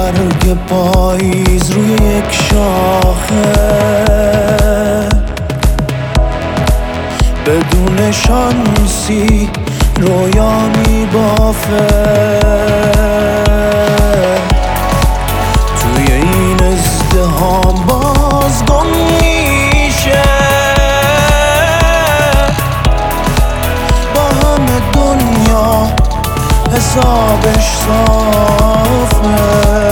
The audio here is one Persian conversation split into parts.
برگ پاییز روی یک شاخه، بدون شانسی رویا میبافه. توی این ازدحام باز گم میشه، با همه دنیا حسابش صافه.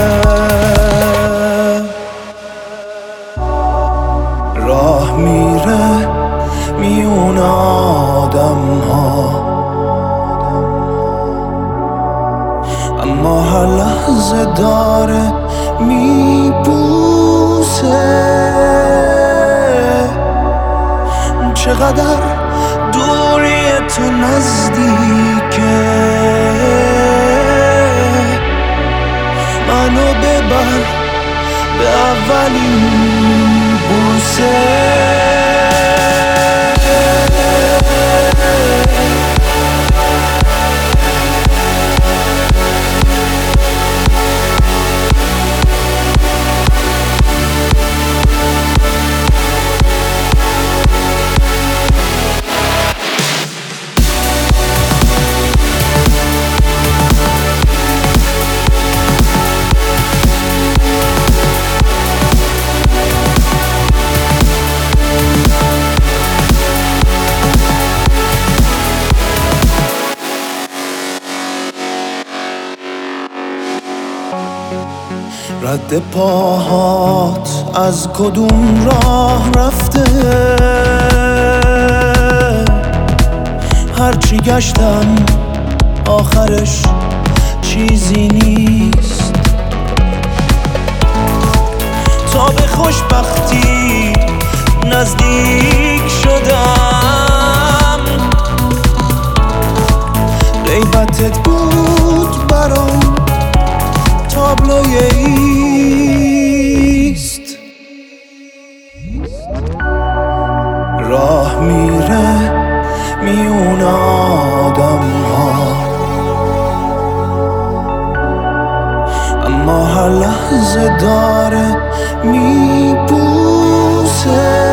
راه میره میون آدم ها، اما هر لحظه داره میبوسه. چقدر دوری تو نزدیکه، منو ببر به اولین بوسه. رد پاهات از کدوم راه رفته؟ هرچی گشتم آخرش چیزی نیست. تا به خوشبختی نزدیک شدم، غیبتت بود برام تابلوی ایست. راه میره میون آدم ها، اما هر لحظه داره میبوسه.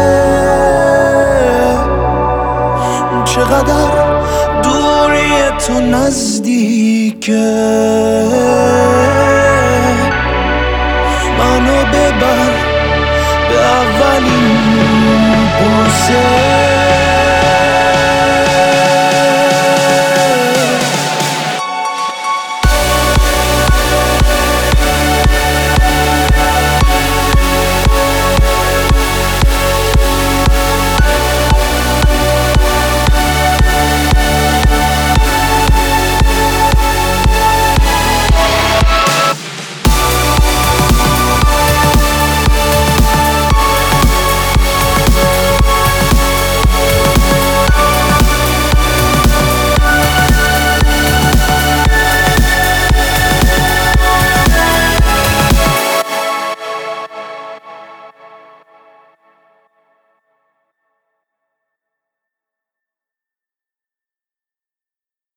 چقدر دوری تو نزدیکه، منو ببر به اولین بوسه.